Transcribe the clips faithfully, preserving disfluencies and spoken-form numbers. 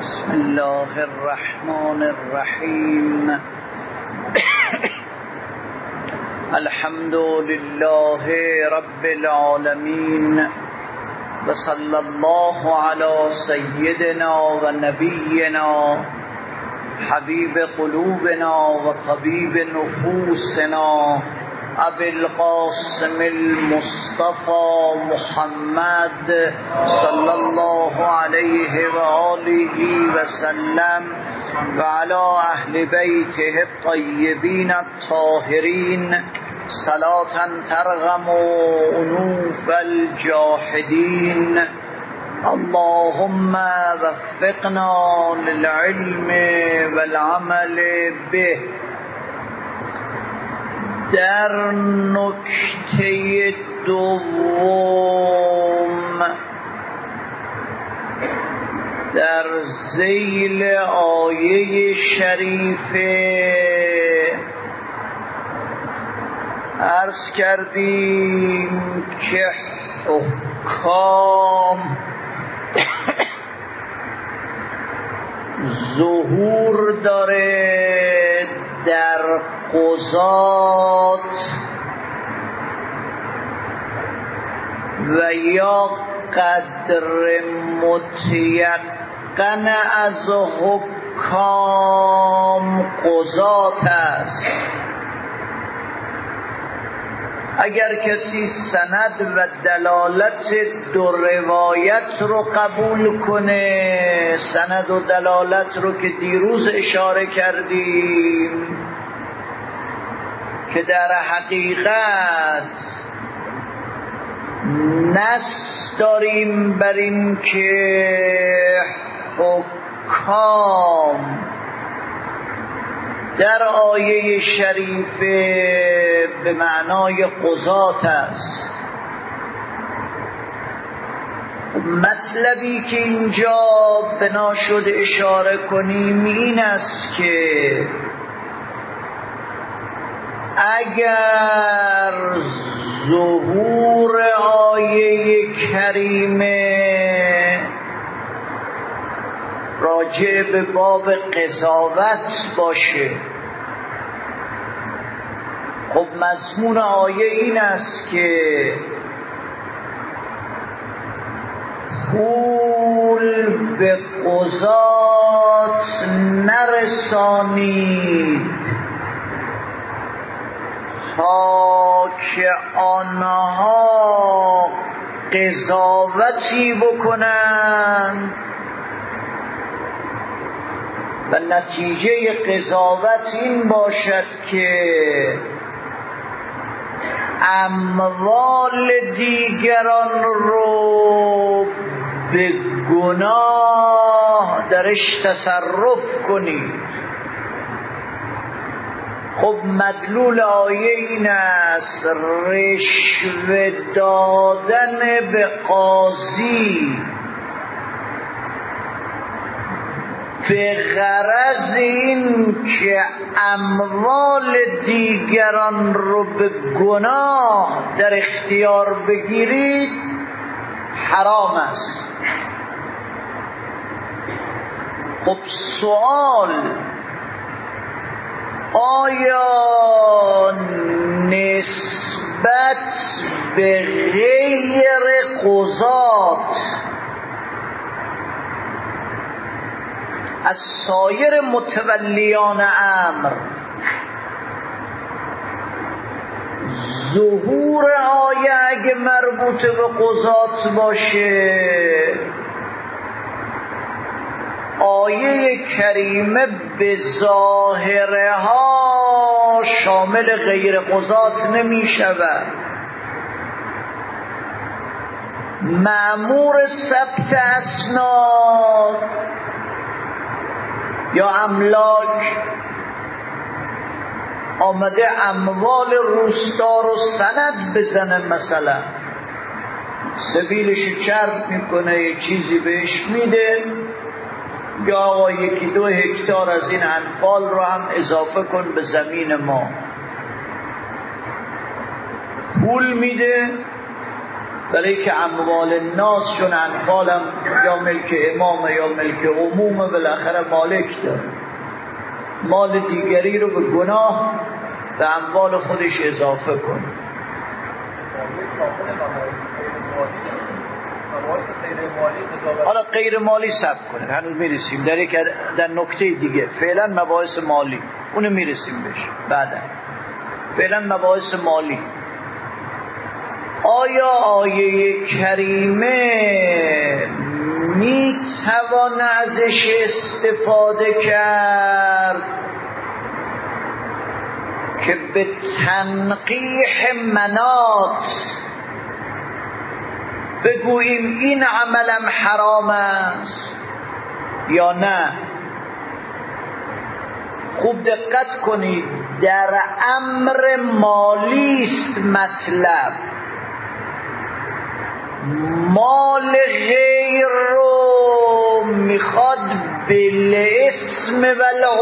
بسم الله الرحمن الرحیم. الحمد لله رب العالمین و صلی الله علی سیدنا و نبینا حبیب قلوبنا و طبیب نفوسنا ابی القاسم المصطفى محمد صلی الله علیه و آله و سلم و علی اهل بیته الطیبین الطاهرین صلاة ترغم انوف الجاحدین. اللهم وفقنا للعلم والعمل به. در نکته دوم در ذیل آیه شریفه عرض کردیم که حکام ظهور داره در قضات و یا قدر متیقن از حکام قضات است. اگر کسی سند و دلالت دو روایت رو قبول کنه، سند و دلالت رو که دیروز اشاره کردیم که در حقیقت نص داریم بر این که حکام در آیه شریفه به معنای قضات است. مطلبی که اینجا بنا شد اشاره کنیم این است که اگر ظهور آیه کریمه راجع به باب قضاوت باشه، خب مضمون آیه این است که پول به قضات نرسانید تا که آنها قضاوتی بکنند و نتیجه قضاوت این باشد که اموال دیگران رو به گناه درش تصرف کنید. خب مدلول آیه این است رشوه دادن به قاضی به غرض این که اموال دیگران رو به گناه در اختیار بگیرید حرام است. خب سوال، آیا نسبت به غیر قضات از سایر متولیان امر ظهور آیه اگه مربوط به قضات باشه، آیه کریمه به ظاهرها شامل غیر قضات نمی شود؟ مأمور ثبت اسناد یا املاک آمده اموال روستا رو سند بزنه، مثلا سبیلش چرب میکنه، یه چیزی بهش میده، یا آقا یکی دو هکتار از این انفال رو هم اضافه کن به زمین ما، پول میده ولی که اموال الناس چون انفالم یا ملک امام یا ملک عموم بالاخره مالک داره، مال دیگری رو به گناه به اموال خودش اضافه کنه. حالا غیر مالی سب کنه، هنوز میرسیم در یک در نکته دیگه. فعلا مباحث مالی اونو میرسیم بهش بعدا. فعلا مباحث مالی. آیا آیه کریمه میتوان ازش استفاده کرد که به تنقیح منات بگوییم این عملم حرام است یا نه؟ خوب دقت کنید، در امر مالی است مطلب. مال غیر رو میخواد بالاسم و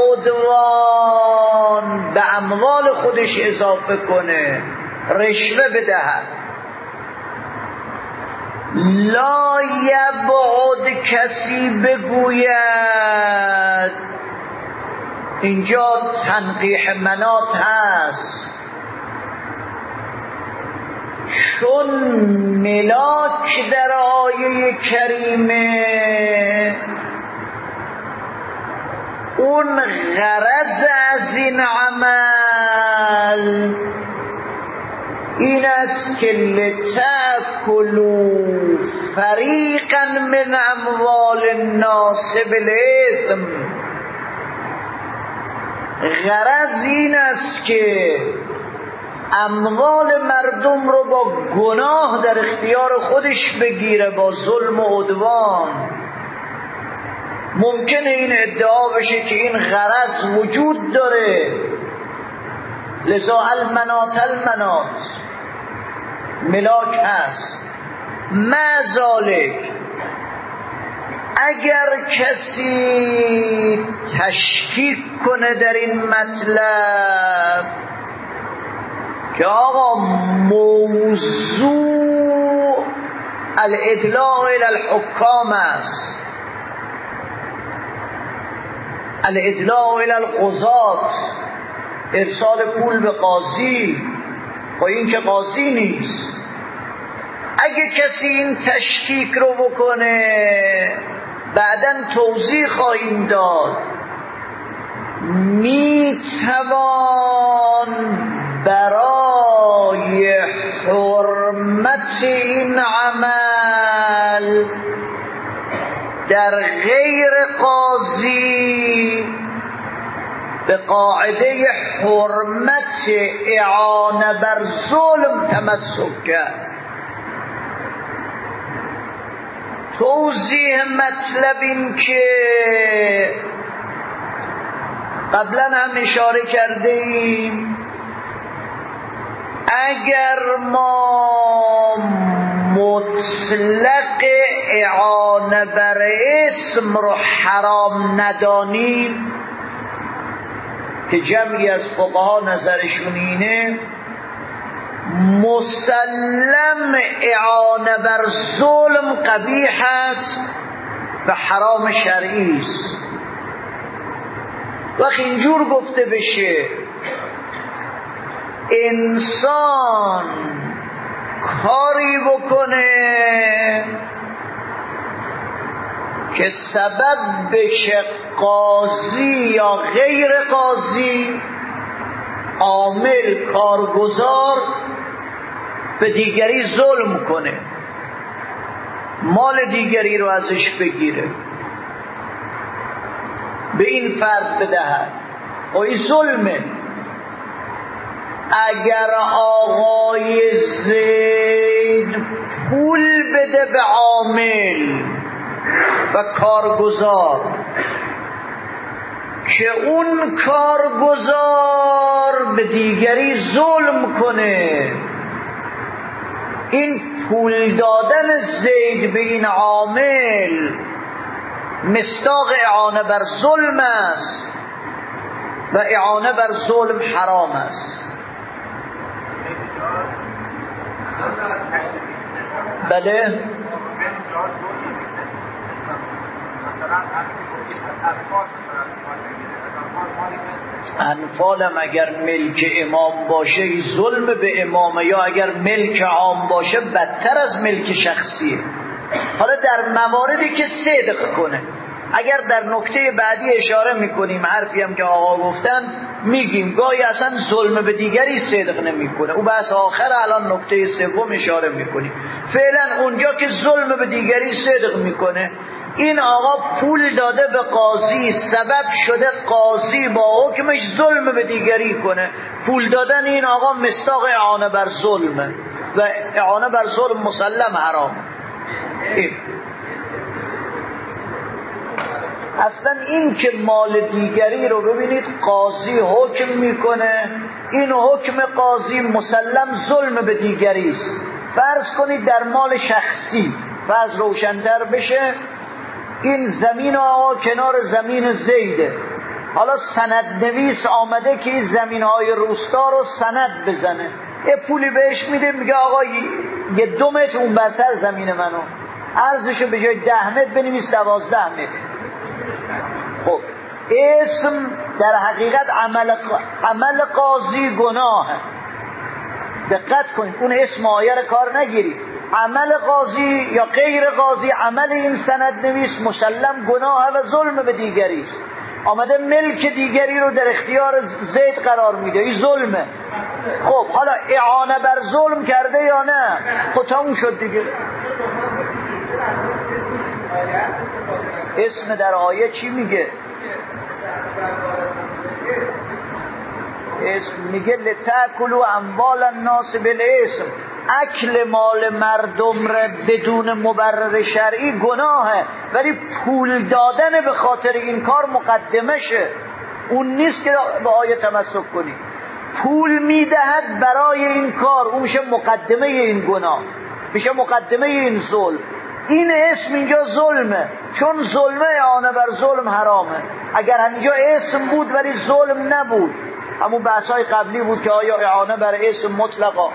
العدوان به اموال خودش اضافه کنه، رشوه بدهد. لا یبعد کسی بگوید اینجا تنقیح منات هست، چون ملاک در آیه کریمه اون غرض از این عمل این است که لتأکلوا فریقا من اموال الناس بالاثم. غرض این است که اموال مردم رو با گناه در اختیار خودش بگیره، با ظلم و عدوان. ممکنه این ادعا بشه که این غرض وجود داره، لذا المنات المنات ملاک هست. مازالک اگر کسی تشکیک کنه در این مطلب که آقا موضوع الادلاء الى الحکام است، الادلاء الى القضات، ارسال پول به قاضی، با این که قاضی نیست. اگه کسی این تشکیک رو بکنه بعداً توضیح خواهیم داد، میتوان برای حرمت این عمل در غیر قاضی به قاعده حرمت اعانه بر ظلم تمسک کرد. توضیح مطلب این که قبلا هم اشاره کرده ایم، اگر ما مطلق اعانه بر اسم رو حرام ندانیم، که جمعی از فقها نظرشون اینه، مسلم اعانه بر ظلم قبیح است و حرام شرعی است. وقتی اینجور گفته بشه انسان کاری بکنه که سبب بشه قاضی یا غیر قاضی، عامل، کارگزار به دیگری ظلم کنه، مال دیگری رو ازش بگیره، به این فرد بدهد، و این ظلمه. اگر آقای زید پول بده به عامل و کارگزار که اون کارگزار به دیگری ظلم کنه، این پول دادن زید به این عامل مصداق اعانه بر ظلم است و اعانه بر ظلم حرام است. بله انفالم اگر ملک امام باشه ظلم به امامه، یا اگر ملک عام باشه بدتر از ملک شخصیه. حالا در مواردی که صدق کنه، اگر در نکته بعدی اشاره میکنیم، حرفی هم که آقا گفتن میگیم، گاهی اصلا ظلم به دیگری صدق نمیکنه، او بحث آخر الان نکته سوم اشاره میکنیم. فعلا اونجا که ظلم به دیگری صدق میکنه، این آقا پول داده به قاضی، سبب شده قاضی با حکمش ظلم به دیگری کنه. پول دادن این آقا مصداق اعانه بر ظلمه و اعانه بر ظلم مسلم حرام. این اصلا این که مال دیگری رو ببینید قاضی حکم میکنه، این حکم قاضی مسلم ظلم به دیگری است. فرض کنید در مال شخصی، فرض روشن‌تر بشه، این زمین آقا کنار زمین زیده، حالا سند نویس آمده که این زمین‌های روستا رو سند بزنه، یه پولی بهش میده، میگه آقا یه دو متر اون برتر زمین منو، عرضشو به جای ده متر بنویس دوازده متر. خب اسم در حقیقت عمل عمل قاضی گناهه. دقت کنید، اون اسم آیه رو کار نگیرید. عمل قاضی یا غیر قاضی، عمل این سند نویس مسلم گناهه و ظلم به دیگری است. آمده ملک دیگری رو در اختیار زید قرار میده، این ظلمه. خب حالا اعانه بر ظلم کرده یا نه؟ خب تموم شد دیگه. اسم در آیه چی میگه؟ اسم میگه لتأکلوا اموال الناس بالاسم، اکل مال مردم را بدون مبرر شرعی گناهه، ولی پول دادن به خاطر این کار مقدمه شه. اون نیست که به آیه تمسک کنی. پول میدهد برای این کار، اون میشه مقدمه این گناه، میشه مقدمه این ظلم. این اسم اینجا ظلمه، چون ظلمه اعانه بر ظلم حرامه. اگر همینجا اسم بود ولی ظلم نبود، همون بحثای قبلی بود که آیا اعانه بر اسم مطلقا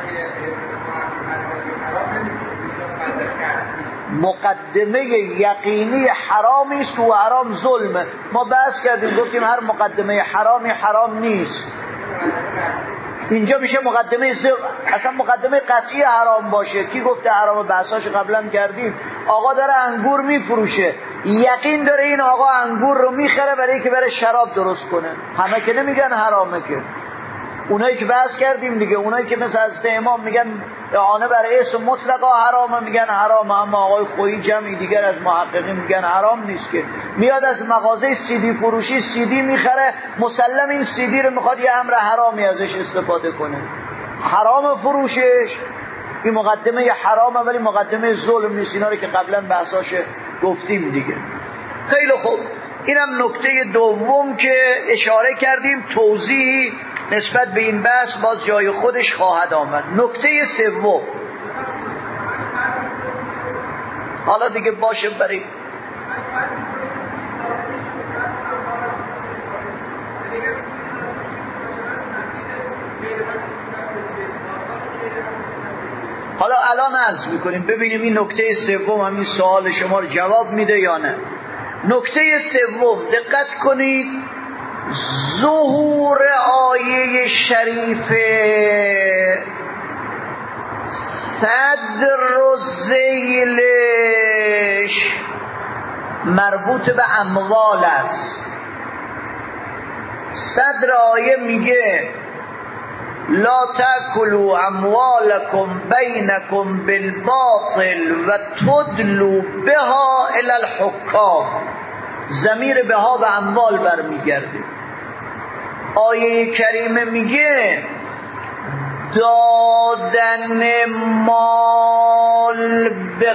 مقدمه یقینی حرامی است و حرام ظلمه. ما بحث کردیم گفتیم هر مقدمه حرامی حرام نیست. اینجا میشه مقدمه ظلم، اصلا مقدمه قطعی حرام باشه. کی گفته حرام؟ بحثاش قبلا کردیم. آقا داره انگور میفروشه، یقین داره این آقا انگور رو میخره برای که بره شراب درست کنه، همه که نمیگن حرامه که. اونایی که بحث کردیم دیگه، اونایی که مثل حضرت امام میگن اعانه بر اسم مطلقا حرامه، میگن حرامه، اما آقای خویی جمعی دیگر از محققین میگن حرام نیست. که میاد از مغازه سیدی فروشی سیدی میخره، مسلم این سیدی رو میخواد یه امر حرامی ازش استفاده کنه، حرام فروشش. این مقدمه یه حرامه ولی مقدمه ظلم نیست. اینا رو که قبلا بحثاش گفتیم دیگه. خیلی خوب، اینم نکته دوم که اشاره کردیم. توضیحی نسبت به این بحث باز جای خودش خواهد آمد. نکته سوم، حالا دیگه باشه برای حالا الان عرض میکنیم ببینیم این نکته سوم همین سوال شما رو جواب میده یا نه. نکته سوم، دقت کنید، ظهور آیه شریف صدر و ذیلش مربوط به اموال است. صدر آیه میگه لا تأکلوا اموالکم بینکم بالباطل و تدلوا بها الی الحکام. ضمیر بها به اموال برمیگرده. آیه کریمه میگه دادن مال به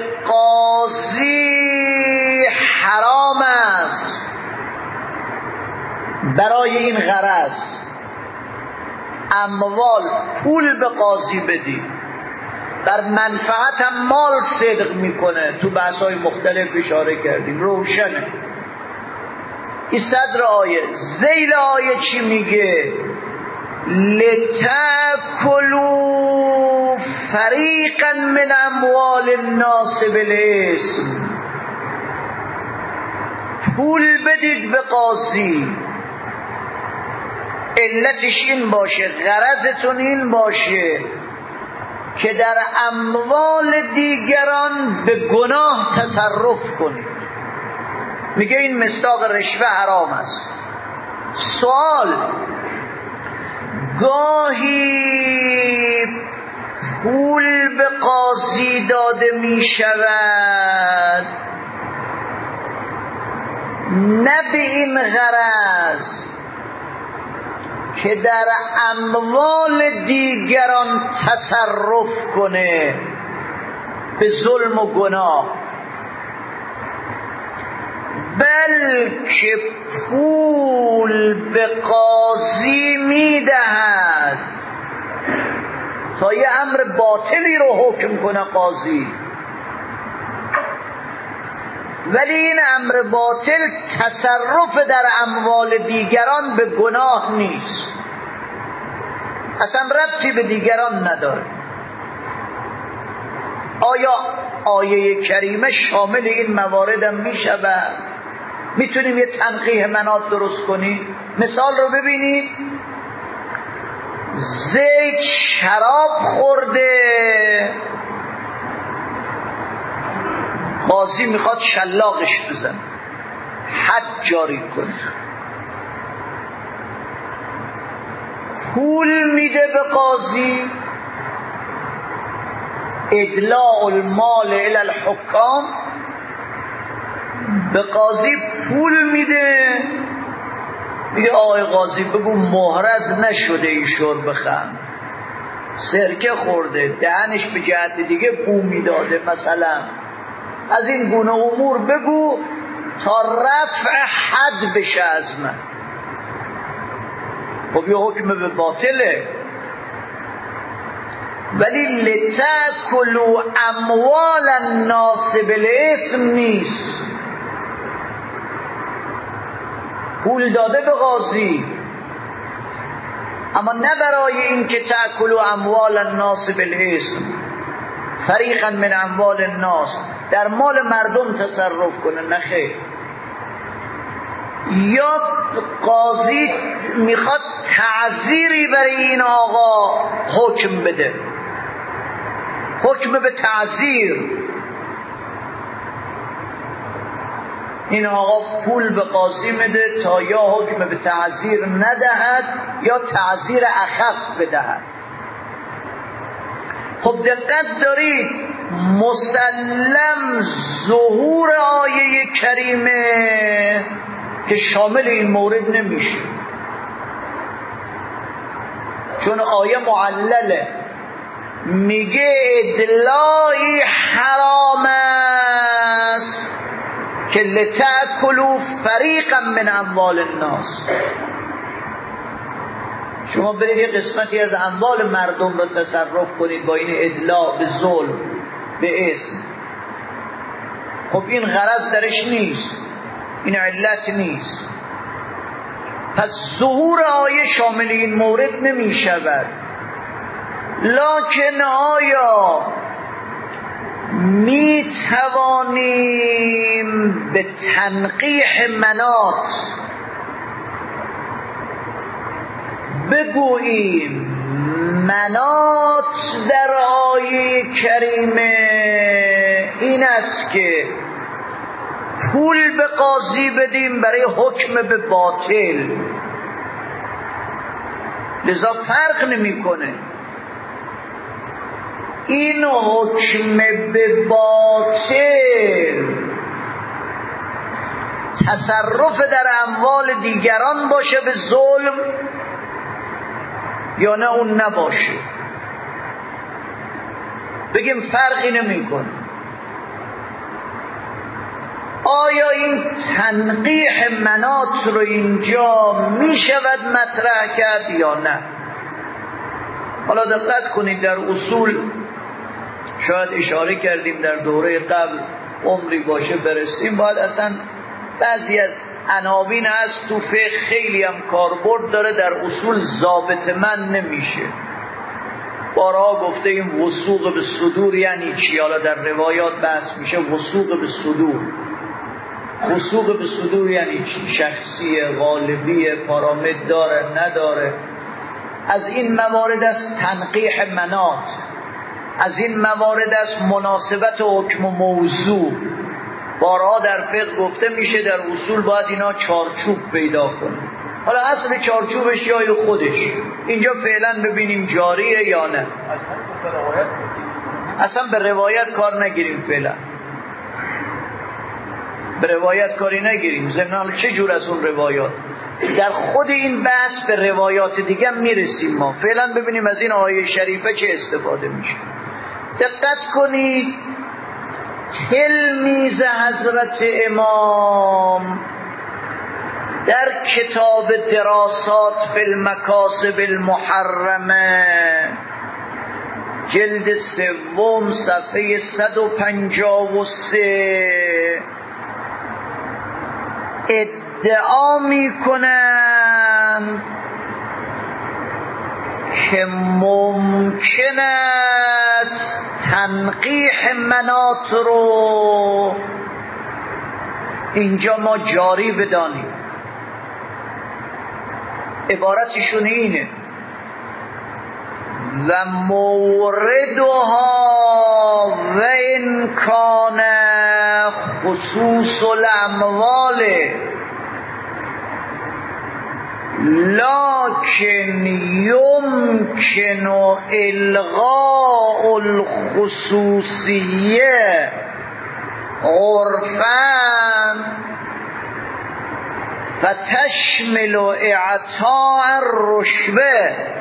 قاضی حرام است برای این غرض. اموال، پول به قاضی بدی، در منفعت هم مال صدق میکنه. تو بحث‌های مختلف اشاره کردیم، روشنه. این صدر آیه. ذیل آیه چی میگه؟ لتأکلوا فریقا من اموال الناس بالاسم، پول بدید به قاضی، علتش این باشه، غرضتون این باشه که در اموال دیگران به گناه تصرف کنید. میگه این مصداق رشوه حرام است. سوال، گاهی پول به قاضی داده می شود نه به این غرض که در اموال دیگران تصرف کنه به ظلم و گناه، بلکه پول به قاضی میدهد تا یه امر باطلی رو حکم کنه قاضی، ولی این امر باطل تصرف در اموال دیگران به گناه نیست، اصلا ربطی به دیگران نداره. آیا آیه کریمه شامل این موارد هم می شود؟ میتونیم یه تنقیح مناط درست کنیم؟ مثال رو ببینید، زید شراب خورده، قاضی میخواد شلاقش بزنه، حد جاری کنه، پول میده به قاضی، ادلاء المال الی الحکام، به قاضی پول میده، میگه آقای قاضی بگو محرز نشده ایشون بخند، سرکه خورده، دهنش به جهت دیگه بو میداده، مثلا از این گونه امور بگو تا رفع حد بشه از من. خب یه حکم به باطله، ولی لتأکلوا اموال الناس بالاسم نیست. پول داده به قاضی، اما نه برای این که تأکلوا اموال الناس بالاسم، فریقا من اموال الناس، در مال مردم تصرف کنه، نه خیر. یا قاضی میخواد تعزیری برای این آقا حکم بده، حکم به تعزیر، این آقا پول به قاضی میده تا یا حکم به تعزیر ندهد یا تعزیر اخف بدهد. خب دقت دارید، مسلم ظهور آیه کریمه که شامل این مورد نمیشه، چون آیه معلله، میگه ادلایی حرام است که لتأکلوا فریقا من اموال الناس. شما برید یه قسمتی از اموال مردم رو تصرف کنید با این ادلا به ظلم به اسم، خب این غرض درش نیست، این علت نیست، پس ظهور آیه شامل این مورد نمی شود. لکن آیا می توانیم به تنقیح مناط بگوییم مناط در آیه کریمه این است که پول به قاضی بدیم برای حکم به باطل، لذا فرق نمی کنه این حکم به باطل تصرف در اموال دیگران باشه به ظلم یا نه اون نباشه، بگیم فرقی نمی کنه. آیا این تنقیح مناط رو اینجا می شود مطرح کرد یا نه؟ حالا دقت کنید، در اصول شاید اشاره کردیم در دوره قبل، عمری باشه برسیم، باید اصلا بعضی از عناوین هست تو فقه خیلی هم کاربرد داره، در اصول ضابط من نمیشه. بارها گفته این وثوق به صدور یعنی چی؟ حالا در روایات بحث میشه وثوق به صدور. وثوق به صدور یعنی چی؟ شخصیه، غالبیه، پارامتر داره، نداره. از این موارد است تنقیح مناط، از این موارد است مناسبت حکم و موضوع. بارها در فقه گفته میشه در اصول باید اینا چارچوب پیدا کنه. حالا اصل چارچوبش یا خودش اینجا فعلا ببینیم جاریه یا نه. اصلا به روایت کار نگیریم، فعلا به روایت کاری نگیریم. ضمن چه جور از اون روایات در خود این بحث به روایات دیگه میرسیم. ما فعلا ببینیم از این آیه شریفه چه استفاده میشه. دقت کنید تلمیذ حضرت امام در کتاب دراسات فی المکاسب المحرمه جلد سوم صفحه صد و پنجاه و سه ادعا میکنند که ممکن است تنقیح مناط رو اینجا ما جاری بدانیم. عبارتشون اینه و موردها و امکان خصوص الاموال لكن يمكن الغاء الخصوصية عرفا فتشمل اعطاء الرشوة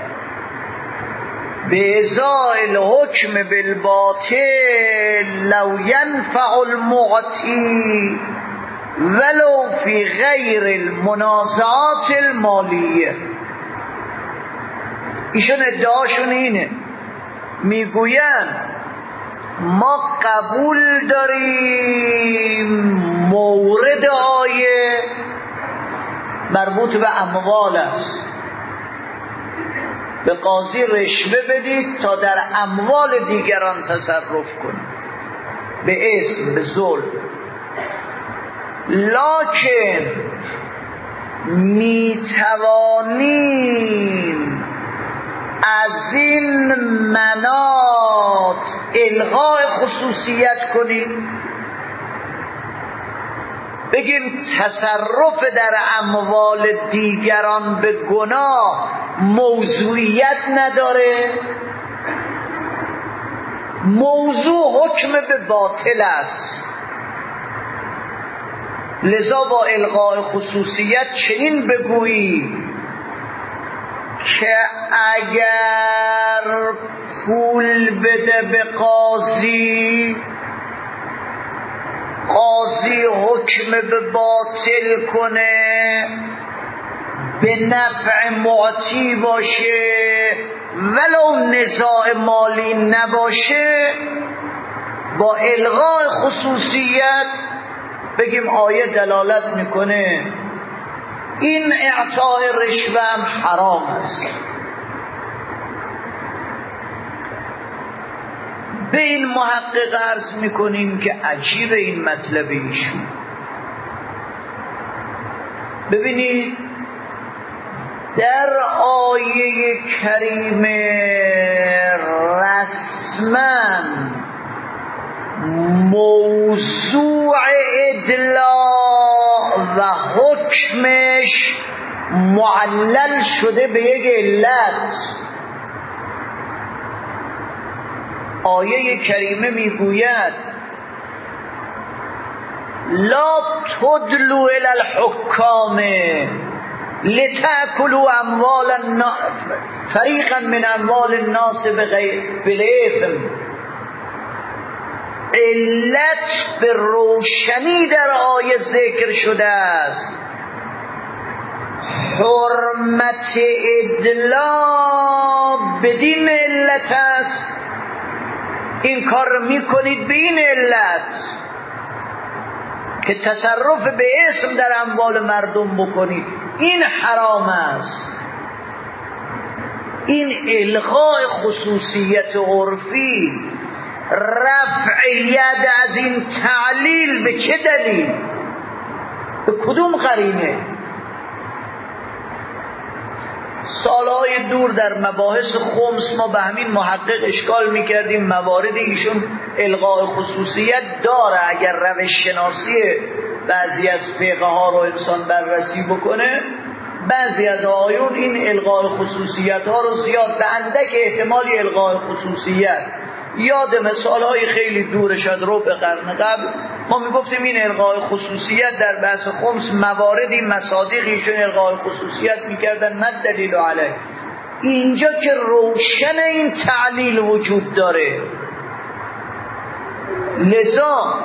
بإزاء الحكم بالباطل لو ينفع المعطي ولو فی غیر المنازعات المالیه. ایشون ادعاشون اینه، میگوین ما قبول داریم مورد آیه مربوط به اموال است، به قاضی رشوه بدید تا در اموال دیگران تصرف کنید به اسم، به ظلم. لکن می توانیم از این مناط الغاء خصوصیت کنیم، بگیم تصرف در اموال دیگران به گناه موضوعیت نداره، موضوع حکم به باطل است. لذا با الغاء خصوصیت چنین بگویی که اگر پول بده به قاضی، قاضی حکم به باطل کنه، به نفع معطی باشه ولو نزاع مالی نباشه، با الغاء خصوصیت بگیم آیه دلالت میکنه این اعطاء رشوه هم حرام است. به این محقق عرض میکنیم که عجیب این مطلب ایشون. ببینید در آیه کریمه رسما موضوع ادلاء و حکمش معلل شده به یک علت. آیه کریمه میگوید لا تدلوا الی الحکام لتأکلوا اموال الناس فریقا من اموال الناس بغیر بالاثم. علت به روشنی در آیه ذکر شده است، حرمت ادلاء بدین علت است. این کار میکنید به این علت که تصرف به اسم در اموال مردم بکنید، این حرام است. این الغاء خصوصیت عرفی، رفع ید از این تعلیل به چه دلیل؟ به کدوم قرینه؟ سالهای دور در مباحث خمس ما به همین محقق اشکال میکردیم موارد ایشون الغاء خصوصیت داره، اگر روش شناسی بعضی از فقه ها رو انسان بررسی بکنه بعضی از آیون این الغاء خصوصیت ها رو زیاد به اندک احتمالی الغاء خصوصیت. یاد مثالهای خیلی دور شد رو به قرن قبل ما میگفتیم این الغاء خصوصیت در بحث خمس مواردی مصادیقیشون الغاء خصوصیت میکردن مد دلیل علیه. اینجا که روشن این تعلیل وجود داره، لذا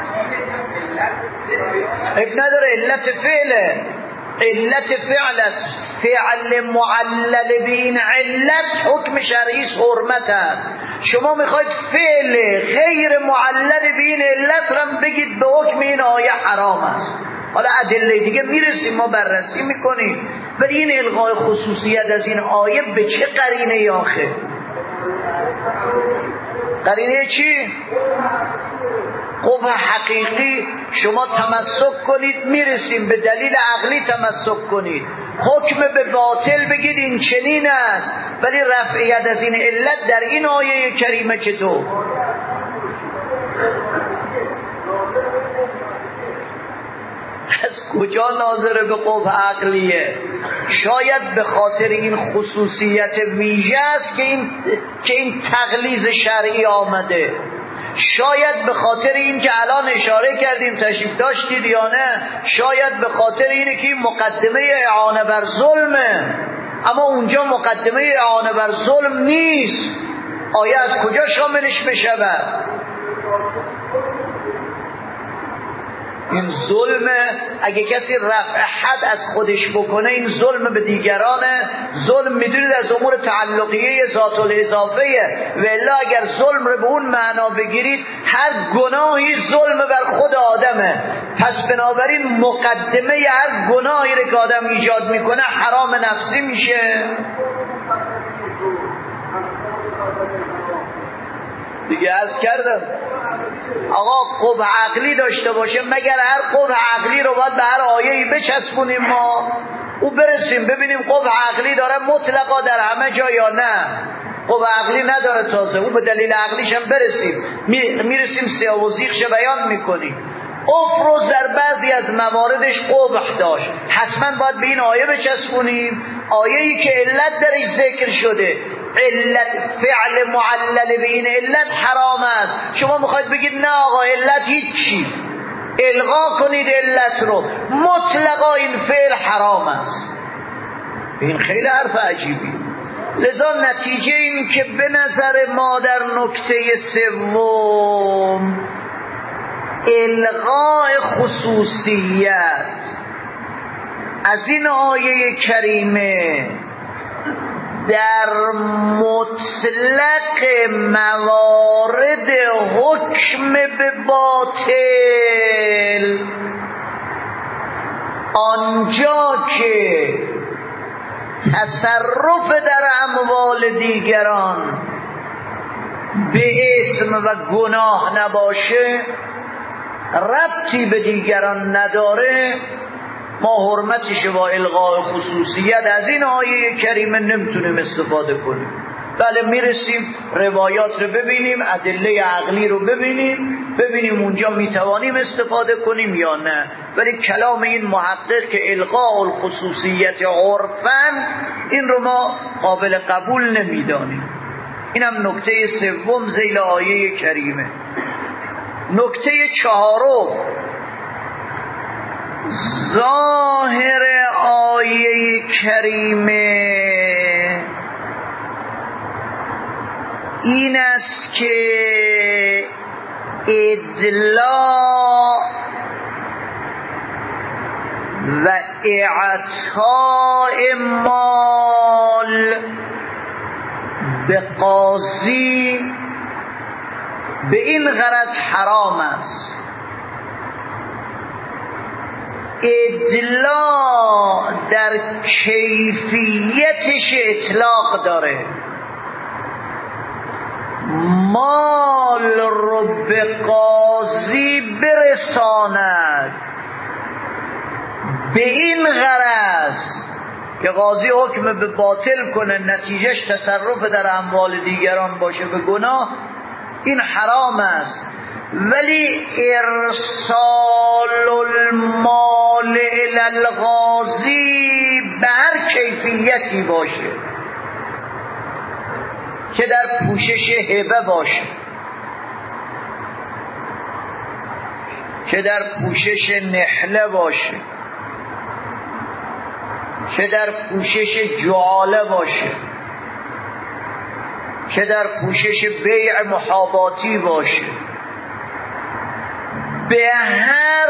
اب نداره علت فعله، علت فعل است، فعل معلل به این علت حکم شرعی حرمت است. شما میخواید فعل غیر معلل به این علت را بگید به حکم این آیه حرام است. حالا ادله دیگه میرسیم ما بررسی میکنیم، ولی این الغاء خصوصیت از این آیه به چه قرینه آخه؟ قرینه چی؟ قبح حقیقی. شما تمسک کنید میرسیم به دلیل عقلی تمسک کنید، حکم به باطل بگید این چنین است، ولی رفعیت از این علت در این آیه کریمه چطور؟ از کجا ناظر به قبح عقلیه؟ شاید به خاطر این خصوصیت ویژه است که این که این تغلیظ شرعی آمده. شاید به خاطر این که الان اشاره کردیم تشریف داشتید یا نه، شاید به خاطر اینه که مقدمه اعانه بر ظلمه، اما اونجا مقدمه اعانه بر ظلم نیست. آیه از کجا شاملش بشود؟ این ظلمه. اگه کسی رفع حد از خودش بکنه این ظلم به دیگرانه. ظلم میدونید از امور تعلقیه ذات الاضافه، و الا اگر ظلم رو به اون معنا بگیرید هر گناهی ظلم بر خود آدمه. پس بنابراین مقدمه هر گناهی رو که آدم ایجاد میکنه حرام نفسی میشه دیگه. از کردم آقا قبح عقلی داشته باشه، مگر هر قبح عقلی رو باید به هر آیه‌ای بچسبونیم ما او برسیم ببینیم قبح عقلی داره مطلقا در همه جا یا نه؟ قبح عقلی نداره، تازه او به دلیل عقلیش هم برسیم میرسیم سیاه و زیغش بیان میکنیم. افروز در بعضی از مواردش قبح داشت، حتما باید به این آیه بچسبونیم، آیه‌ای که علت درش ذکر شده، علت فعل معلل به این علت حرام است. شما میخواید بگید نه آقا علت هیچی، الغا کنید علت رو، مطلقا این فعل حرام است. این خیلی حرف عجیبی. لذا نتیجه این که به نظر ما در نکته سوم الغاء خصوصیت از این آیه کریمه در مطلق موارد حکم به باطل، آنجا که تصرف در اموال دیگران به اسم و گناه نباشه، ربطی به دیگران نداره، ما حرمتش با الغاء خصوصیت از این آیه کریمه نمیتونیم استفاده کنیم. بله میرسیم روایات رو ببینیم، ادله عقلی رو ببینیم، ببینیم اونجا میتوانیم استفاده کنیم یا نه. ولی کلام این محقق که الغاء الخصوصیت عرفاً، این رو ما قابل قبول نمیدانیم. اینم نکته سوم ذیل آیه کریمه. نکته چهارم، ظاهر آیه کریمه این است که ادلاء و اعطاء مال به قاضی به این غرض حرام است. ادلاع در کیفیتش اطلاق داره. مال رو به قاضی برساند به این غرض که قاضی حکم به باطل کنه، نتیجهش تصرف در اموال دیگران باشه به گناه، این حرام است. ولی ارسال المال الی القاضی به هر کیفیتی باشه، که در پوشش هبه باشه، که در پوشش نحله باشه، که در پوشش جعاله باشه، که در پوشش بیع محاباتی باشه، به هر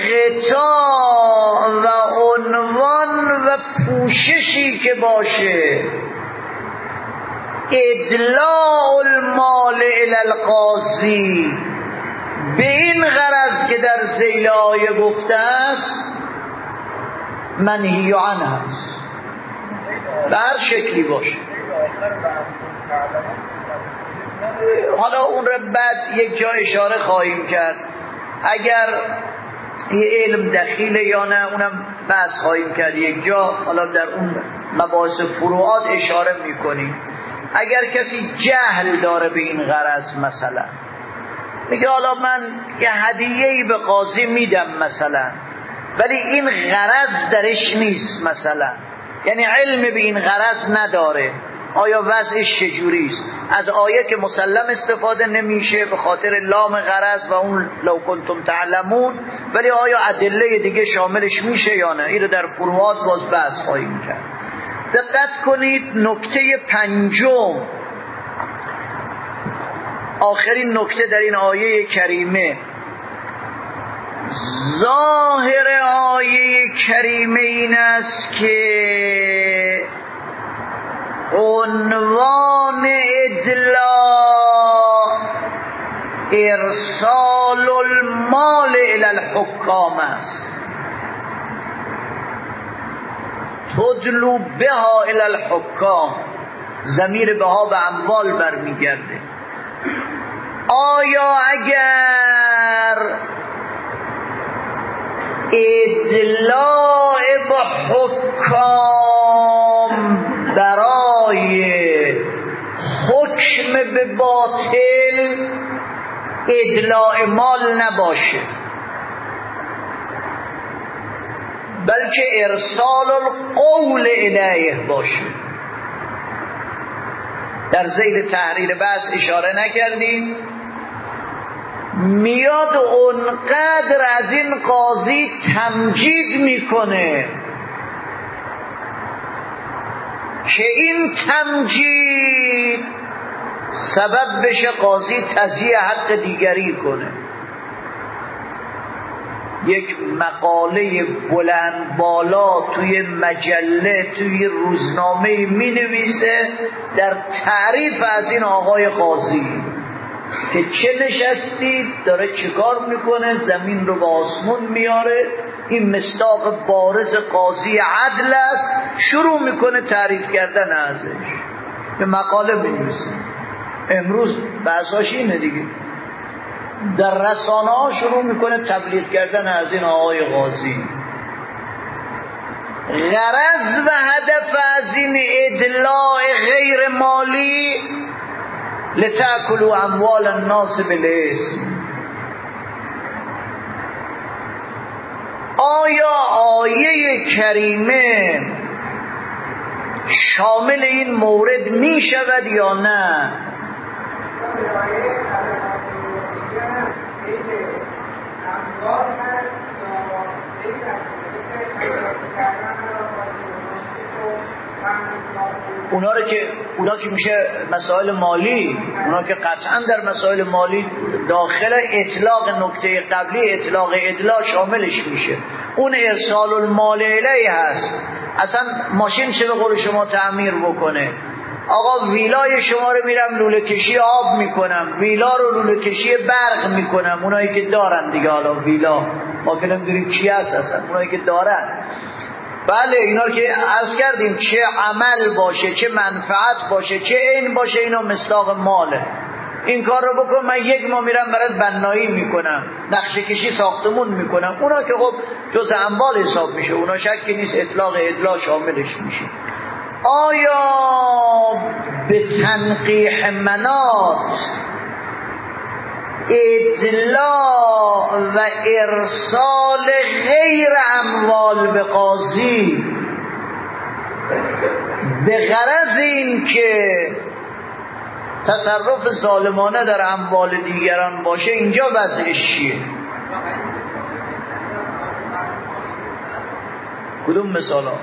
غطا و عنوان و پوششی که باشه، ادلاع المال الی القاضی به این غرض که در ذیل آیه گفته است منهی عنه است، به هر شکلی باشه. حالا اون رو بعد یک جا اشاره خواهیم کرد، اگر یه علم دخیله یا نه اونم بحث خواهیم کرد یک جا. حالا در اون مباحث فروعات اشاره میکنیم. اگر کسی جهل داره به این غرض، مثلا میگه حالا من یه هدیه‌ای به قاضی میدم مثلا، ولی این غرض درش نیست مثلا، یعنی علم به این غرض نداره، آیا وضعش چجوری است؟ از آیه که مسلم استفاده نمیشه به خاطر لام غرض و اون لو کنتم تعلمون، ولی آیا ادله دیگه شاملش میشه یا نه؟ این رو در فروعات باز بحث خواهیم کرد. دقت کنید نکته پنجم، آخرین نکته در این آیه کریمه، ظاهر آیه کریمه این است که عنوان ادلاع ارسال المال الی الحکام است، تدلو بها الی الحکام، ضمیر بها به اموال برمیگرده. آیا اگر ادلاع به حکام برای حکم به باطل ادلاع مال نباشه، بلکه ارسال القول الیه باشه؟ در ذیل تحریر بحث اشاره نکردیم، میاد اونقدر از این قاضی تمجید میکنه که این تمجید سبب بشه قاضی تضییع حق دیگری کنه. یک مقاله بلند بالا توی مجله، توی روزنامه می نویسه در تعریف از این آقای قاضی که چه نشستید، داره چه کار میکنه، زمین رو به آسمون میاره، این مصداق بارز قاضی عدل است، شروع میکنه تعریف کردن ازش، به مقاله بنویسه. امروز بحثاش اینه دیگه، در رسانه ها شروع میکنه تبلیغ کردن از این آقای قاضی. غرض و هدف از این ادلاع غیر مالی لتأکلوا اموال الناس بالاسم. آیا آیه کریمه شامل این مورد می شود یا نه؟ اونا رو که اونا که میشه مسائل مالی، اونا که قطعا در مسائل مالی داخل اطلاق نکته قبلی اطلاق ادلا شاملش میشه. اون ارسال المال الیه هست. اصلا ماشین چه به قول شما تعمیر بکنه، آقا ویلای شما رو میرم لوله کشی آب میکنم، ویلا رو لوله کشی برق میکنم، اونایی که دارن دیگه حالا ویلا ما که نمیدونیم چی هست اصلا اونایی که دارن. بله اینا که عرض کردیم چه عمل باشه چه منفعت باشه چه عین باشه اینا مصداق ماله. این کار رو بکن من یک ماه میرم برات بنایی میکنم، نقشه کشی ساختمون میکنم، اونا که خب جز اموال حساب میشه، اونا شکی نیست اطلاق ادلا شاملش میشه. آیا به تنقیح منات ادلاء و ارسال غیر اموال به قاضی به غرض این که تصرف ظالمانه در اموال دیگران باشه اینجا وضعش چیه؟ کدوم مثال ها؟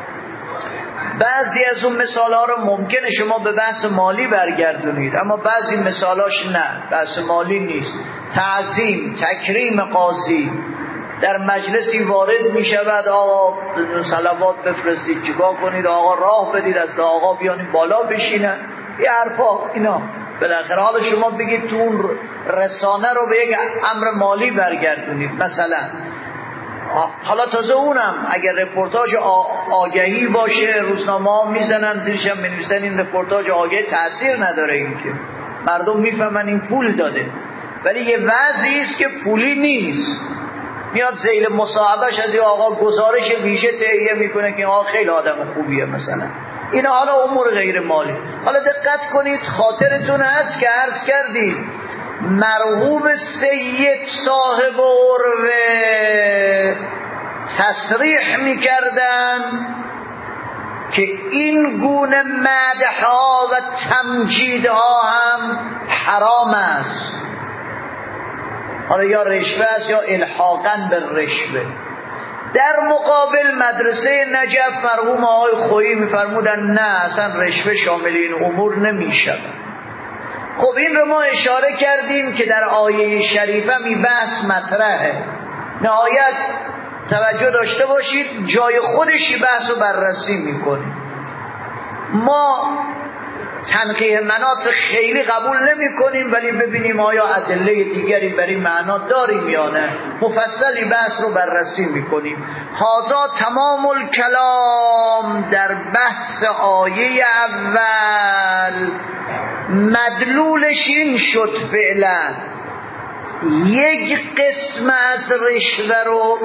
بعضی از اون مثال ها رو ممکنه شما به بحث مالی برگردونید، اما بعضی مثالاش نه، بحث مالی نیست. تعظیم تکریم قاضی، در مجلسی وارد می شود، آقا صلوات بفرستید، چیکار کنید، آقا راه بدید، از آقا بیانید بالا بشینن، یه حرفا اینا. بالاخره حالا شما بگید تو اون رسانه رو به یک امر مالی برگردونید مثلا. حالا تازه اونم اگر رپورتاج آگهی باشه، روزنامه ها میزنن زیرش هم بنویسن این رپورتاج آگهی، تأثیر نداره، این که مردم میفهمن این پول داده. ولی یه وضعی است که پولی نیست، میاد ذیل مصاحبهش از یه آقا گزارش ویژه تهیه میکنه که آقا خیلی آدم خوبیه مثلا. اینا حالا امور غیر مالی. حالا دقت کنید، خاطرتون هست که عرض کردید مرحوم سید صاحب عروه تصریح میکردن که این گونه مدحها و تمجیدها هم حرام است. حالا یا رشوه است یا الحاقاً به رشوه. در مقابل مدرسه نجف مرحوم آقای خویی میفرمودن نه اصلا رشوه شامل این امور نمیشه. خب این رو ما اشاره کردیم که در آیه شریفه می بحث مطرحه. نهایت توجه داشته باشید جای خودشی بحث رو بررسی میکنیم. ما تنقیح مناط خیلی قبول نمی کنیم، ولی ببینیم آیا ادله دیگری برای معنا داریم یا نه. مفصلی بحث رو بررسی میکنیم. هذا تمام الکلام در بحث آیه اول. مدلولش این شد فعلا یک قسم از رشوه رو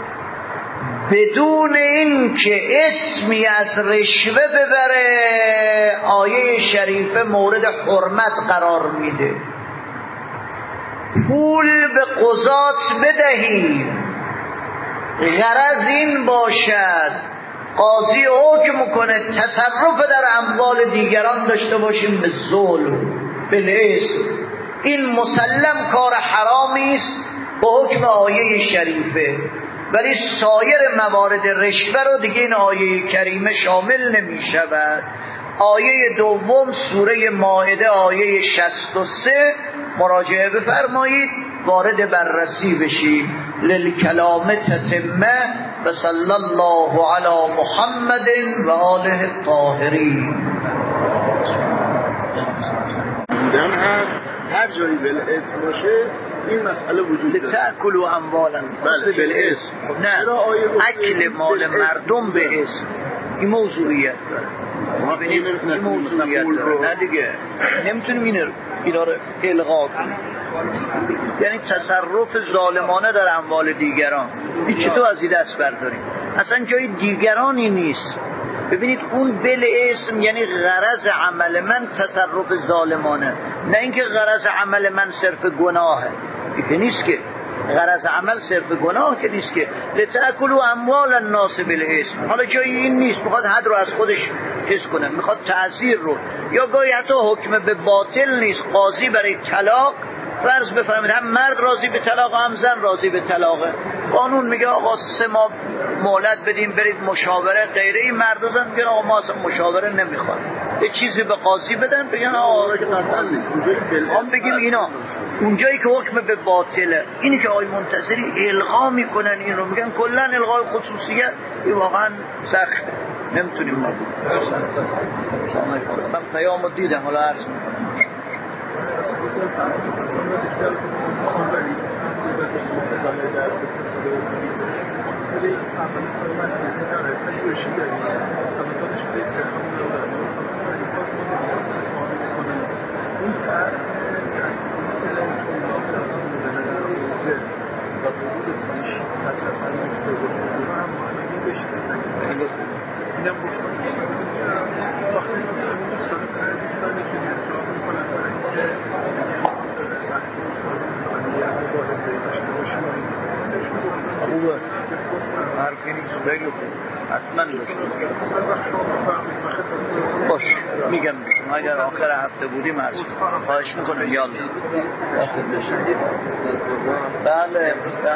بدون این که اسمی از رشوه ببره آیه شریفه مورد حرمت قرار میده. پول به قضات بدهید، غرض این باشد قاضی حکم کنه تصرف در اموال دیگران داشته باشیم به ظلم بالاسم. این مسلم کار حرامی است به حکم آیه شریفه، ولی سایر موارد رشوه رو دیگه این آیه کریمه شامل نمی شود. آیه دوم سوره مائده آیه شصت و سه مراجعه بفرمایید، وارد بررسی بشیم. للکلام تتمه و صلی الله علی محمد و آله الطاهرین. بودن هست هر جایی بالاسم باشه این مسئله وجود داره. لتأکلوا اموالا بله بالاسم. نه اکل مال مردم به اسم این موضوعیت داره. ما این موضوعیت داره. نه دیگه نمیتونیم اینا رو الغا کنیم. یعنی تصرف ظالمانه در اموال دیگران این چطور از این دست برداریم؟ اصلا جای دیگرانی نیست. ببینید اون بل اسم یعنی غرض عمل من تصرف ظالمانه، نه اینکه غرض عمل من صرف گناهه. این نیست که غرض عمل صرف گناه که نیست که. لتأکلوا اموال الناس بالاسم. حالا جایی این نیست، میخواد حد رو از خودش چیز کنه، میخواد تعزیر رو، یا گاهی حتی حکم به باطل نیست. قاضی برای طلاق فرض بفرمایید هم مرد راضی به طلاق هم زن راضی به طلاقه، قانون میگه آقا سه ماه مهلت بدیم برید مشاوره غیره. این مرد زن میگن آقا ما اصلا مشاوره نمیخواد، یه چیزی به قاضی بدن بگن آقا قطعا نیست. هم بگیم اینا اونجایی که حکم به باطله، اینی که آقای منتصری الغا میکنن این رو میگن کلا الغای خصوصیت، این واقعا سخته، نمیتونیم ما من پیامو دیدم حالا عرض میکنم. Thank you. ولی اول سال مسئله داره پژوهشی داریم تمامش به تخمین رو داریم احساس می‌کنم اون فرق و ورود سیش حتی فرمایش به ورود هم معنی بشته اینم گفتم وقتی دوستان کردستانی که اصرار میکنن برای اینکه وقتی دوستان یه مباحثه داشته باشیم خوبه حرفی نیست بگو حتما داشته باش میگم شما اگر آخر هفته بودیم از خواهش میکنم یاد بله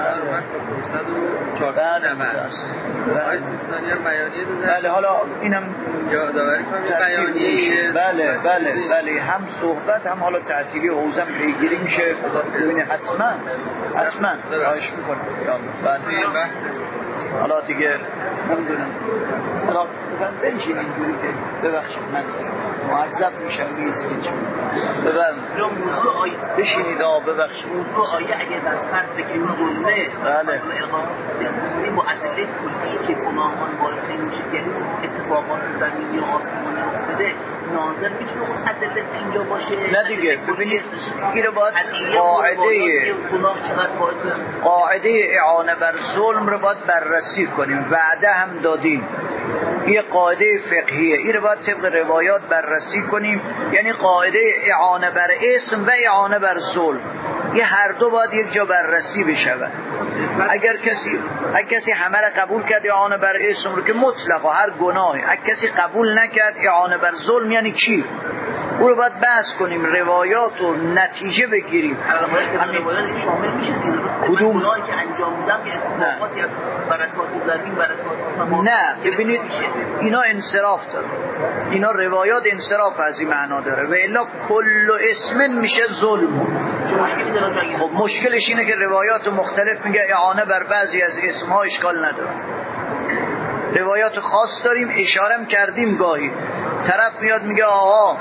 بله حالا اینم یادآوری کنم بیانیه بله بله بله هم صحبت هم حالا تعطیلی حوزم پیگیری میشه ببینه حتما حتما خواهش میکنم یاد بله حالا دیگه نمیدونم حالا بنشین اینجوری که ببخشید من معذب میشم نیست که چون ببخشید بشینید آه ببخشید موضوع آیه اگه در فرد که ظلمه بله این با ادله کلی که گناهان باعث میشه که اتفاقات زمینی و آسمانی افتاده ناظر میتونه اون ادله اینجا باشه نه دیگه ببینید این رو باید قاعده قاعده اعانه بر ظلم رو باید بررسی کنیم وعده هم دادیم یه قاعده فقهیه این رو باید طبق روایات بررسی کنیم یعنی قاعده اعانه بر اسم و اعانه بر ظلم یه هر دو باید یک جا بررسی بشود اگر کسی اگر کسی همه را قبول کرد اعانه بر اسم رو که مطلقا هر گناهی اگر کسی قبول نکرد اعانه بر ظلم یعنی چی او رو باید بحث کنیم روایات و نتیجه بگیریم همین روایات شامل میشه کدوم گناهی که انجام میدم که اتفاقاتی از برکات زمین برکات نه ببینید اینا انصراف داره اینا روایات انصراف از این معنا داره و الا کل اسم میشه ظلم خب مشکلش اینه که روایات مختلف میگه اعانه بر بعضی از اسمها اشکال نداره روایات خاص داریم اشاره کردیم گاهی طرف میاد میگه آقا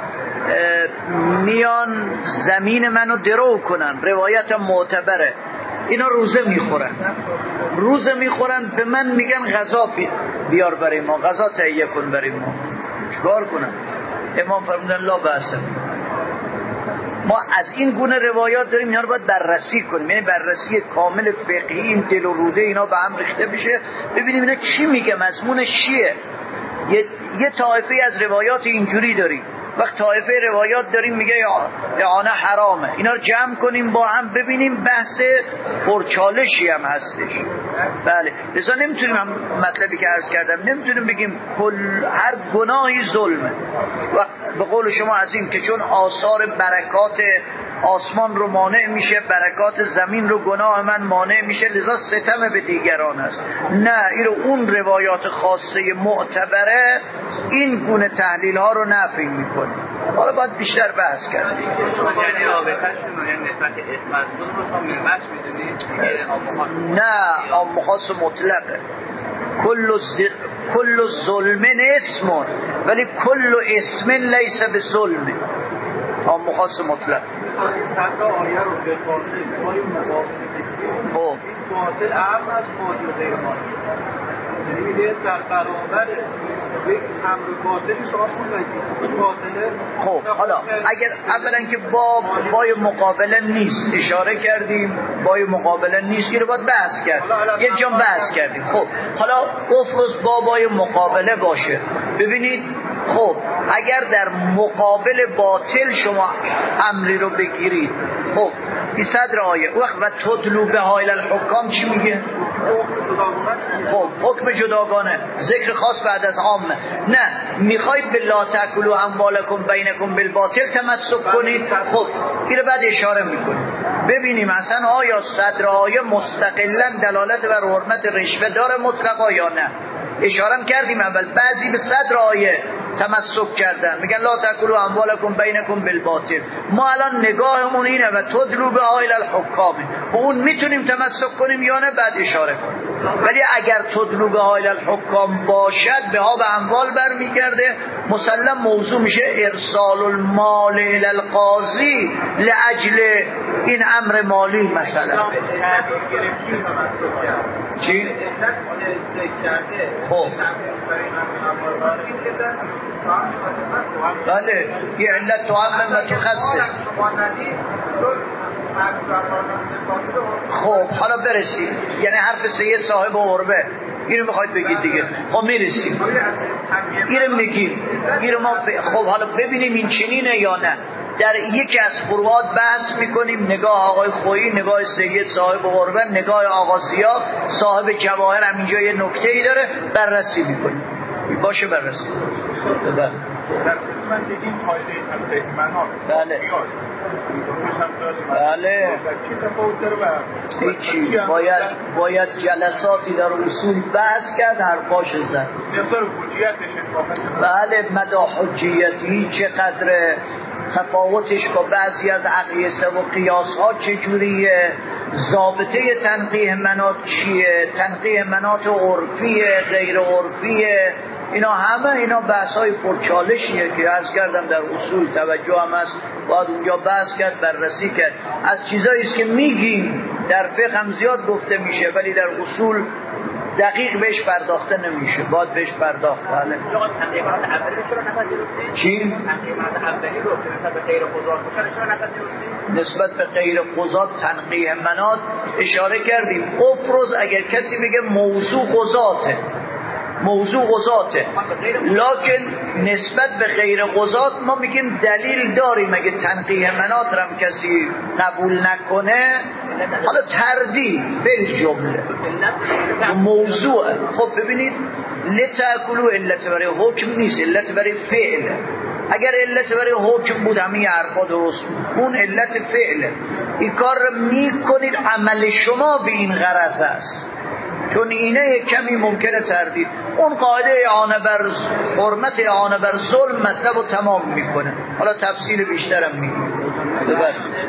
میان زمین منو درو کنن روایت معتبره اینا روزه میخورن روزه میخورن به من میگن غذا بیار برای ما غذا تهیه کن برای ما چیکار کنم امام فرمودن لا بأس ما از این گونه روایات داریم اینا رو باید بررسی کنیم یعنی بررسی کامل فقهی این دل و روده اینا به هم ریخته بشه ببینیم اینا چی میگه مضمونش چیه یه, یه طایفه از روایات اینجوری داریم وقت طایفه روایات داریم میگه اعانه حرامه اینا رو جمع کنیم با هم ببینیم بحث پرچالشی هم هستش بله لذا نمیتونیم هم مطلبی که عرض کردم نمیتونیم بگیم کل هر گناهی ظلمه و به قول شما از این که چون آثار برکات آسمان رو مانع میشه برکات زمین رو گناه من مانع میشه لذا ستم به دیگران است نه این رو اون روایات خاصه معتبره این گونه تحلیل ها رو نفی میکنه حالا باید بیشتر بحث کرد یعنی رابطه‌شون یعنی نسبت اسم از ظلم رو شما میرمش میدونید نه عام خاص مطلقه کل کل ظلم اسم ولی کل اسم لیس بظلم عام خاص مطلق صد آیه رو به قاطع پای مقابل خب باطل اهم از ماضی و غیر ماضی یعنی میگه در برابر یک امر باطلی شما بگید باطله خب حالا اگر اولا که با بای مقابله نیست اشاره کردیم بای مقابله نیست که رو باید بحث کرد یک جا بحث کردیم خب حالا افرض با بای مقابله باشه ببینید خب اگر در مقابل باطل شما امری رو بگیرید خب این صدر آیه وقت و تدلو به حایل الحکام چی میگه؟ خب حکم جداگانه ذکر خاص بعد از عامه نه میخواید به لا تاکلوا اموالکم بینکم بالباطل تمسک کنید خب این رو بعد اشاره میکنید ببینیم اصلا آیا صدر آیه مستقلا دلالت بر حرمت رشوه داره مطلقا یا نه اشاره کردیم اول بعضی به صدر آیه تمسک کردن میگن لا تاکلوا اموالکم بینکم بالباطل ما الان نگاهمون اینه و تدلو به حایل الحکام اون میتونیم تمسک کنیم یا نه بعد اشاره کنیم ولی اگر تدلو به های الحکام باشد به ها به اموال برمیگرده، مسلم موضوع میشه ارسال المال الی القاضی لاجل این امر مالی مثلا. چی؟ خب بله یه علت تو هم و تو خسته. خب حالا برسیم، یعنی حرف سید صاحب عربه اینو میخواید بگید دیگه، خب میرسیم اینو میگیم اینو ما ب... خب حالا ببینیم این چنینه یا نه. در یکی از فروعات بحث میکنیم، نگاه آقای خویی، نگاه سید صاحب عربه، نگاه آقا ضیا صاحب جواهر هم اینجا یه نکته ای داره، بررسی میکنیم. باشه بررسی. بله در قسمت دیدیم قاعده تنقیح مناط. بله بله هیچی، باید باید جلساتی در اصول بحث کرد، حرفاش زد. مقدار حجیتش بله مدى حجیتی چقدر، تفاوتش با بعضی از اقیسه و قیاس ها چجوریه، ضابطه تنقیح مناط چیه، تنقیح مناط عرفیه غیر عرفیه، اینا همه اینا بحث های پرچالشیه که عرض کردم در اصول توجه هم هست، باید اونجا بحث کرد، بررسی کرد. از چیزایی است که میگیم در فقه هم زیاد گفته میشه ولی در اصول دقیق بهش پرداخته نمیشه، باید بهش پرداخت. بله چی؟ نسبت به غیر قضات تنقیح مناط اشاره کردیم. افروز اگر کسی بگه موضوع قضاته، موضوع قضاته، لکن نسبت به غیر قضات ما میگیم دلیل داریم. اگه تنقیح مناط هم کسی قبول نکنه، حالا تردید بل جمله موضوع. خب ببینید لتاکلوا علت برای حکم نیست، علت برای فعل. اگر علت برای حکم بود همین حرفا درست بود، اون علت فعله. این کار رو میکنید عمل شما به این غرض است، چون اینه کمی ممکنه تردید. اون قاعده اعانه بر حرمت اعانه بر ظلم مطلب رو تمام میکنه. حالا تفصیل بیشترم میگیم. ببخشید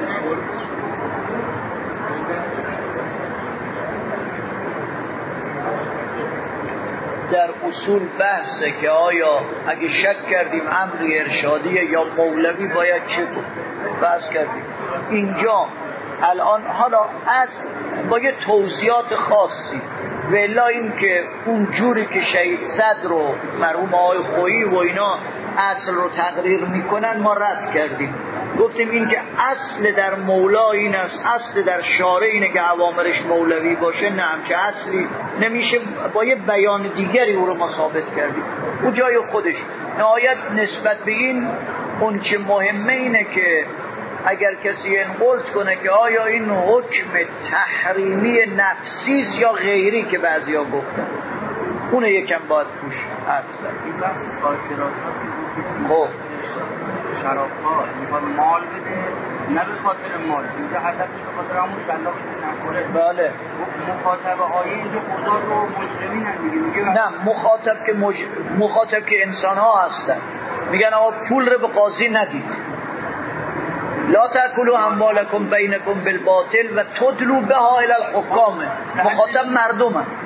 در اصول بحثه که آیا اگه شک کردیم امری ارشادیه یا مولوی باید چه بود، بحث کردیم. اینجا الان حالا از با یه توضیحات خاصی، ولی این که اون جوری که شهید صدر و مرحوم آقای خویی و اینا اصل رو تقریر میکنن ما رد کردیم. گفتیم این که اصل در مولا این است، اصل در شارع اینه که اوامرش مولوی باشه، نه همچه اصلی نمیشه، با یه بیان دیگری او رو ما ثابت کردیم. او جای خودش. نهایت نسبت به این اون چه مهمه اینه که اگر کسی انقلت کنه که آیا این حکم تحریمی نفسیز یا غیری که بعضی ها گفتن، اونه یکم باید پوش حرف زد. این بحث سایکرات خب شرافات میخواد مال بده، نه به خاطر مال، اینجا هدفش به خاطر همون شلاقی نکنه. بله مخاطبه های اینجا قضات و مجرمین هم دیگه. نه مخاطب که مج... مخاطب که انسان ها هستن، میگن آقا پول رو به قاضی ندید، لا تاکلوا اموالکم بینکم بالباطل و تدلوا بها الی الحکام. مخاطب مردم هم.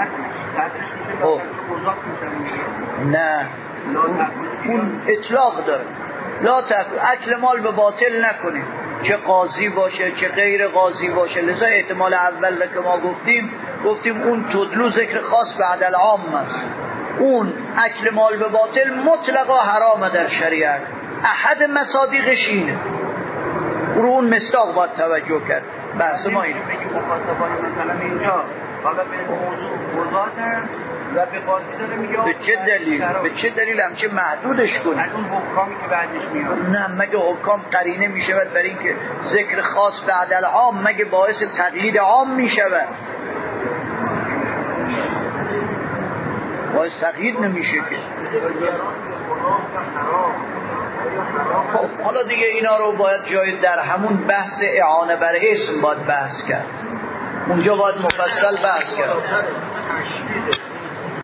نه اون اطلاق داره، لا تاکلوا، اکل مال به باطل نکنید، چه قاضی باشه چه غیر قاضی باشه. لذا احتمال اول که ما گفتیم گفتیم اون تدلو ذکر خاص به عدل عام است. اون اکل مال به باطل مطلقا حرامه در شریعت. احد مصادیقش اینه، رو اون مصداق باید توجه کرد. بحث ما اینه. مخاطبان مثلا اینجا حالا به موضوع قضاتن و به قاضی داره میگه به چه دلیل؟ به چه دلیل همچه محدودش کنی؟ از اون حکامی که بعدش میاد. نه مگه حکام قرینه میشود برای اینکه ذکر خاص به عدل عام مگه باعث تقیید عام میشود؟ باعث تقیید نمیشه که. خب حالا دیگه اینا رو باید جای در همون بحث اعانه بر اسم باید بحث کرد، اونجا باید مفصل بحث کرد.